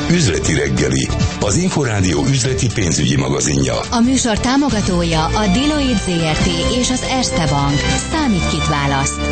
Üzleti reggeli, az Inforádió üzleti pénzügyi magazinja. A műsor támogatója a Deloitte ZRT és az Erste Bank. Számít, kit választ.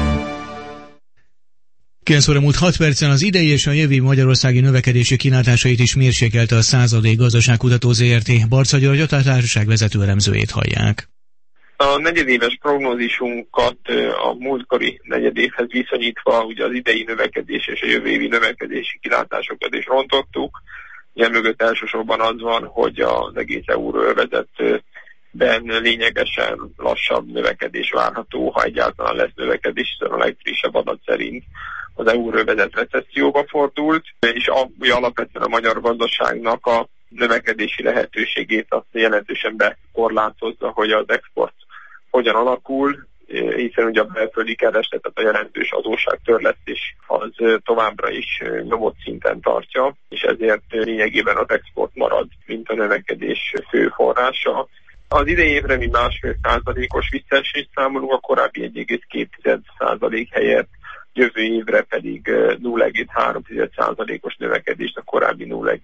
9 óra múlt 6 percen az idei és a jövő magyarországi növekedési kilátásait is mérsékelte a Századék Gazdaságkutató ZRT. Barca György, a társaság vezető elemzőjét hallják. A negyedéves prognózisunkat a múltkori negyedévhez viszonyítva ugye az idei növekedés és a jövő évi növekedési kilátásokat is rontottuk. Ugye mögött elsősorban az van, hogy az egész euróövezetben lényegesen lassabb növekedés várható, ha egyáltalán lesz növekedés, hiszen a legfrissebb adat szerint az euróövezet recesszióba fordult, és ugye alapvetően a magyar gazdaságnak a növekedési lehetőségét azt jelentősen bekorlátozza, hogy az export hogyan alakul, hiszen ugye a belföldi kereslet, tehát a jelentős adósságtörlesztés az továbbra is nyomott szinten tartja, és ezért lényegében az export marad, mint a növekedés fő forrása. Az idei évre mi 1,5%-os visszaesést számolunk, a korábbi 1,2% helyett, jövő évre pedig 0,3%-os növekedést, a korábbi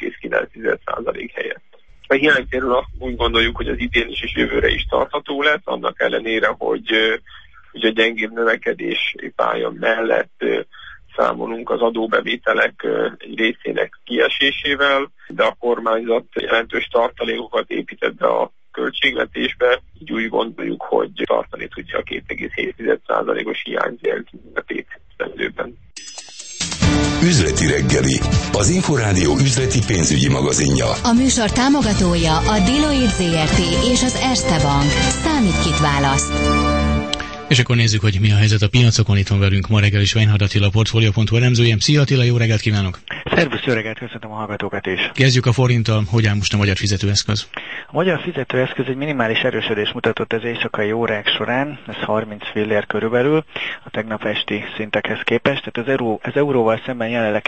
0,9% helyett. A jelen célról azt úgy gondoljuk, hogy az idén is és jövőre is tartható lesz, annak ellenére, hogy ugye a gyengébb növekedés pálya mellett számolunk az adóbevételek egy részének kiesésével, de a kormányzat jelentős tartalékokat épített be a költségvetésbe, így úgy gondoljuk, hogy tartani tudja a 2,7%-os hiányzélt a tétszendőben. Üzleti reggeli, az Inforádió üzleti pénzügyi magazinja. A műsor támogatója a Deloitte ZRT és az Erste Bank. Számít, kit választ. És akkor nézzük, hogy mi a helyzet a piacokon. Itt van velünk ma reggel is Weinhard Attila, Portfolio.hu elemzője. Szia Attila, jó reggelt kívánok! Szervusz, jó reggelt, köszöntöm a hallgatókat is! Kezdjük a forinttal, hogy áll most a magyar fizetőeszköz? A magyar fizetőeszköz egy minimális erősödést mutatott az éjszakai órák során, ez 30 fillér körülbelül a tegnap esti szintekhez képest, tehát az euróval szemben jelenleg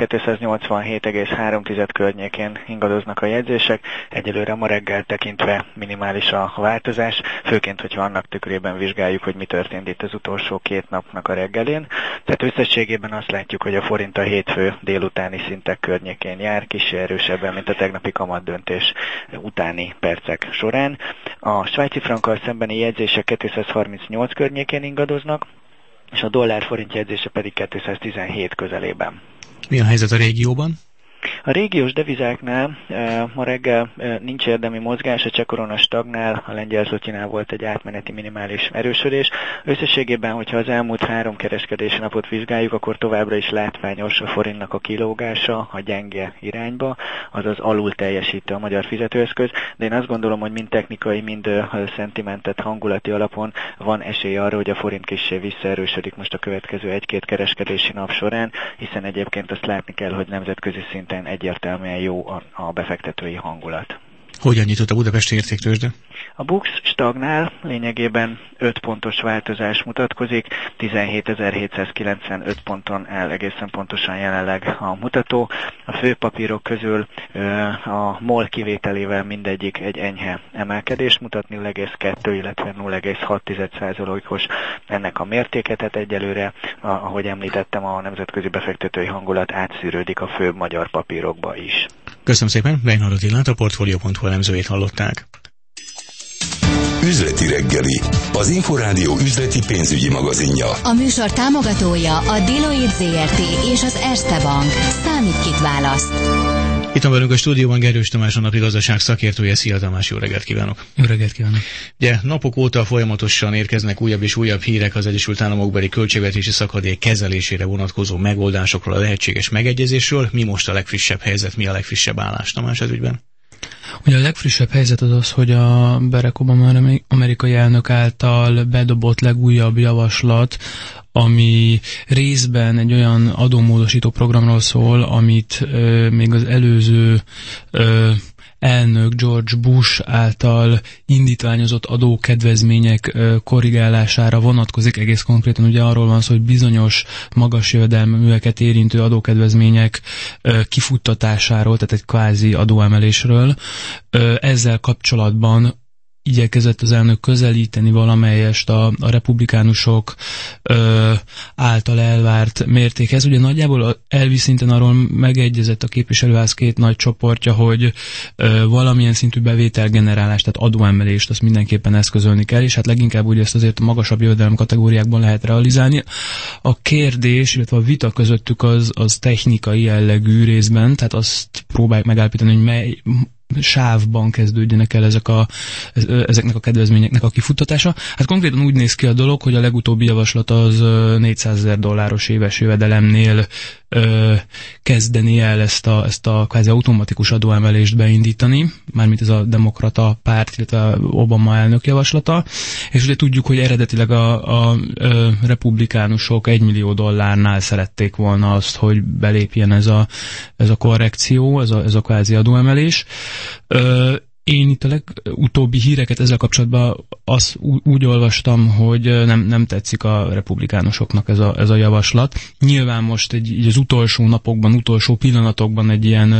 287,3 környékén ingadoznak a jegyzések, egyelőre ma reggel tekintve minimális a változás, főként, hogyha annak tükrében vizsgáljuk, hogy mi történt itt az utolsó két napnak a reggelén. Tehát összességében azt látjuk, hogy a forint a hétfő délutáni szintek környékén jár, kicsi erősebben, mint a tegnapi kamatdöntés utáni percek során. A svájci frankkal szembeni jegyzések 238 környékén ingadoznak, és a dollár-forint jegyzése pedig 217 közelében. Mi a helyzet a régióban? A régiós devizáknál ma reggel nincs érdemi mozgás, a cseh korona stagnál, a lengyel zlotynál volt egy átmeneti minimális erősödés. Összességében, hogyha az elmúlt 3 kereskedési napot vizsgáljuk, akkor továbbra is látványos a forintnak a kilógása a gyenge irányba, azaz alul teljesítő a magyar fizetőeszköz, de én azt gondolom, hogy mind technikai, mind szentimentet hangulati alapon van esély arra, hogy a forint kissé visszaerősödik most a következő 1-2 kereskedési nap során, hiszen egyébként azt látni kell, hogy nemzetközi szinten egyértelműen jó a befektetői hangulat. Hogyan nyitott a budapesti értéktőzsde? A BUX stagnál, lényegében 5 pontos változás mutatkozik, 17.795 ponton áll egészen pontosan jelenleg a mutató. A főpapírok közül a MOL kivételével mindegyik egy enyhe emelkedést mutat, 0,2, illetve 0,6%-os ennek a mértéke, tehát egyelőre, ahogy említettem, a nemzetközi befektetői hangulat átszűrődik a főbb magyar papírokba is. Köszönöm szépen, Weinhard Attilát, a Portfolio.hu elemzőjét hallották. Üzleti reggeli, az Inforádió üzleti pénzügyi magazinja. A műsor támogatója a Deloitte ZRT és az Erste Bank. Számít, kit választ. Itt van velünk a stúdióban Gerős Tamás, a napi gazdaság szakértője. Szia Tamás, jó reggelt kívánok! Jó reggelt kívánok! Ugye napok óta folyamatosan érkeznek újabb és újabb hírek az Egyesült Államokbeli költségvetési szakadék kezelésére vonatkozó megoldásokról, a lehetséges megegyezésről. Mi most a legfrissebb helyzet, mi a legfrissebb állás, Tamás, ez ügyben? Ugye a legfrissebb helyzet az, hogy a Barack Obama amerikai elnök által bedobott legújabb javaslat, ami részben egy olyan adómódosító programról szól, amit még az előző elnök George Bush által indítványozott adókedvezmények korrigálására vonatkozik. Egész konkrétan ugye arról van szó, hogy bizonyos magas jövedelműeket érintő adókedvezmények kifuttatásáról, tehát egy kvázi adóemelésről. Ezzel kapcsolatban igyekezett az elnök közelíteni valamelyest a republikánusok által elvárt mértékhez. Ugye nagyjából elvi szinten arról megegyezett a képviselőház két nagy csoportja, hogy valamilyen szintű bevételgenerálást, tehát adóemelést azt mindenképpen eszközölni kell, és hát leginkább ugye ezt azért a magasabb jövedelem kategóriákban lehet realizálni. A kérdés, illetve a vita közöttük az technikai jellegű részben, tehát azt próbáljuk megállapítani, hogy mely sávban kezdődjenek el ezeknek a kedvezményeknek a kifuttatása. Hát konkrétan úgy néz ki a dolog, hogy a legutóbbi javaslat az $400,000 éves jövedelemnél kezdeni el ezt a kvázi automatikus adóemelést beindítani, mármint ez a demokrata párt, illetve Obama elnök javaslata, és ugye tudjuk, hogy eredetileg a republikánusok $1 millió szerették volna azt, hogy belépjen ez a korrekció, ez a kvázi adóemelés. Én itt a legutóbbi híreket ezzel kapcsolatban úgy olvastam, hogy nem tetszik a republikánusoknak ez a javaslat. Nyilván most így az utolsó napokban, utolsó pillanatokban egy ilyen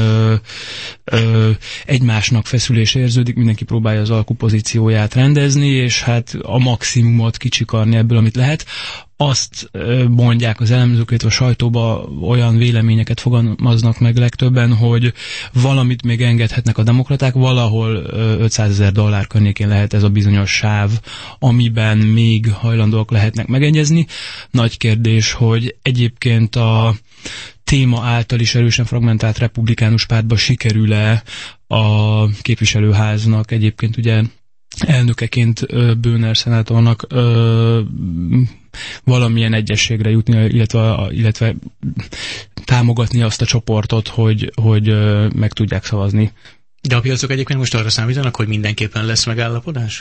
egymásnak feszülés érződik, mindenki próbálja az alkupozícióját rendezni, és hát a maximumot kicsikarni ebből, amit lehet. Azt mondják az elemzők, illetve a sajtóban olyan véleményeket fogalmaznak meg legtöbben, hogy valamit még engedhetnek a demokraták, valahol $500,000 környékén lehet ez a bizonyos sáv, amiben még hajlandóak lehetnek megegyezni. Nagy kérdés, hogy egyébként a téma által is erősen fragmentált republikánus pártba sikerül-e a képviselőháznak egyébként ugye elnökeként Boehner szenátornak valamilyen egyességre jutni, illetve támogatni azt a csoportot, hogy meg tudják szavazni. De a piacok egyébként most arra számítanak, hogy mindenképpen lesz megállapodás?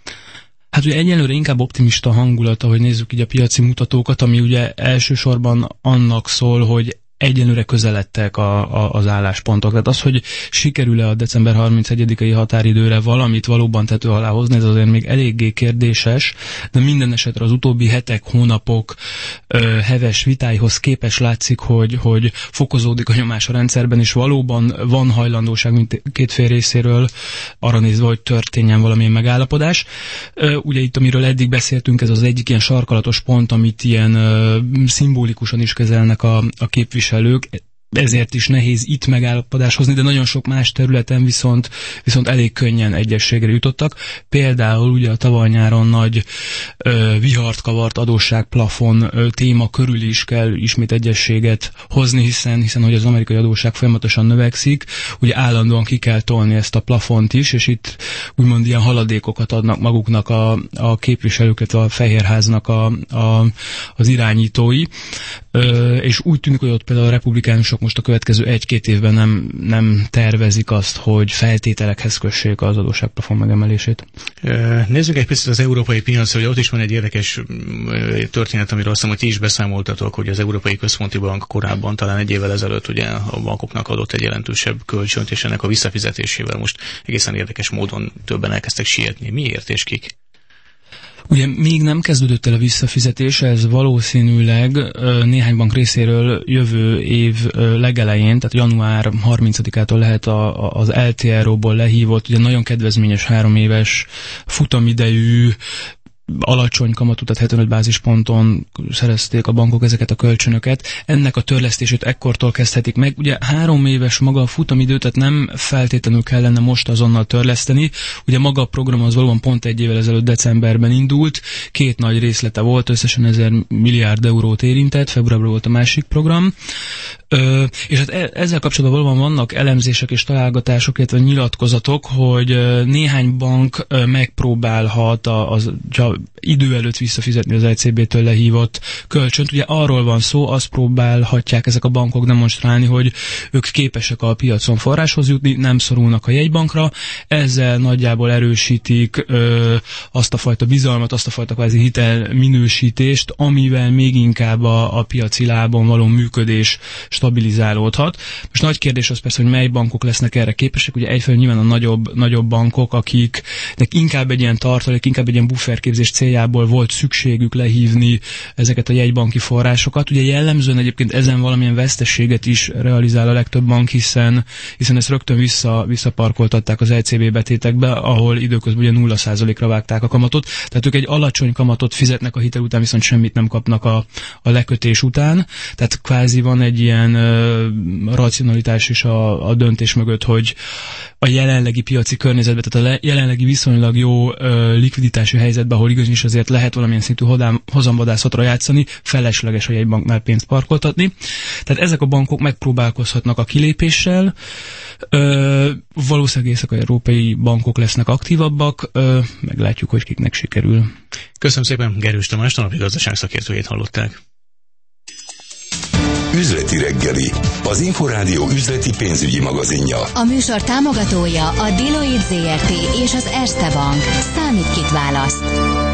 Hát ugye egyelőre inkább optimista hangulata, hogy nézzük így a piaci mutatókat, ami ugye elsősorban annak szól, hogy egyelőre közeledtek az álláspontok. Tehát az, hogy sikerül-e a december 31-i határidőre valamit valóban tető alá hozni, ez azért még eléggé kérdéses, de minden esetre az utóbbi hetek, hónapok heves vitáihoz képes látszik, hogy fokozódik a nyomás a rendszerben, és valóban van hajlandóság mindkét fél részéről arra nézve, hogy történjen valamilyen megállapodás. Ugye itt, amiről eddig beszéltünk, ez az egyik ilyen sarkalatos pont, amit ilyen szimbolikusan is kezelnek a képviselők, ezért is nehéz itt megállapodás hozni, de nagyon sok más területen viszont elég könnyen egyességre jutottak. Például ugye a tavaly nyáron nagy vihart kavart adósságplafon téma körül is kell ismét egyességet hozni, hiszen hogy az amerikai adósság folyamatosan növekszik, ugye állandóan ki kell tolni ezt a plafont is, és itt úgymond ilyen haladékokat adnak maguknak a képviselők, illetve a Fehérháznak az irányítói, és úgy tűnik, hogy ott például a republikánusok most a következő 1-2 évben nem tervezik azt, hogy feltételekhez kössék az adósságplafon megemelését. Nézzük egy picit az európai piacra, hogy ott is van egy érdekes történet, amiről azt hiszem, hogy ti is beszámoltatok, hogy az Európai Központi Bank korábban, talán 1 évvel ezelőtt ugye a bankoknak adott egy jelentősebb kölcsönt, és ennek a visszafizetésével most egészen érdekes módon többen elkezdtek sietni. Miért és kik? Ugye még nem kezdődött el a visszafizetés, ez valószínűleg néhány bank részéről jövő év legelején, tehát január 30-ától lehet az LTRO-ból lehívott, ugye nagyon kedvezményes 3 éves futamidejű, alacsony kamatú, tehát 75 bázisponton szerezték a bankok ezeket a kölcsönöket. Ennek a törlesztését ekkortól kezdhetik meg. Ugye 3 éves maga a futamidő, tehát nem feltétlenül kellene most azonnal törleszteni. Ugye maga a program az valóban pont 1 évvel ezelőtt decemberben indult. 2 nagy részlete volt, összesen 1000 milliárd eurót érintett, februárban volt a másik program. És hát ezzel kapcsolatban valóban vannak elemzések és találgatások, illetve nyilatkozatok, hogy néhány bank megpróbálhat idő előtt visszafizetni az ECB-től lehívott kölcsönt. Ugye arról van szó, azt próbálhatják ezek a bankok demonstrálni, hogy ők képesek a piacon forráshoz jutni, nem szorulnak a jegybankra, ezzel nagyjából erősítik azt a fajta bizalmat, azt a fajta kvázi hitelminősítést, amivel még inkább a piaci lábon való működés stabilizálódhat. Most nagy kérdés az persze, hogy mely bankok lesznek erre képesek. Ugye egyfelől nyilván a nagyobb bankok, akiknek inkább egy ilyen tartalék, inkább egy ilyen bufferképzés céljából volt szükségük lehívni ezeket a jegybanki forrásokat. Ugye jellemzően egyébként ezen valamilyen veszteséget is realizál a legtöbb bank, hiszen ezt rögtön visszaparkoltatták az ECB betétekbe, ahol időközben ugye 0%-ra vágták a kamatot. Tehát ők egy alacsony kamatot fizetnek a hitel után, viszont semmit nem kapnak a lekötés után. Tehát kvázi van egy ilyen racionalitás is a döntés mögött, hogy a jelenlegi piaci környezetben, tehát a jelenlegi viszonylag jó likviditási helyzetben, ahol igaz is azért lehet valamilyen szintű hozamvadászatra játszani, felesleges a jegybanknál pénzt parkoltatni. Tehát ezek a bankok megpróbálkozhatnak a kilépéssel, valószínűleg észak-európai bankok lesznek aktívabbak, meglátjuk, hogy kiknek sikerül. Köszönöm szépen, Gerős Tamás, a napi gazdaság szakértőjét hallották. Üzleti reggeli, az Inforádió üzleti pénzügyi magazinja. A műsor támogatója a Deloitte ZRT és az Erste Bank. Számít, kit választ.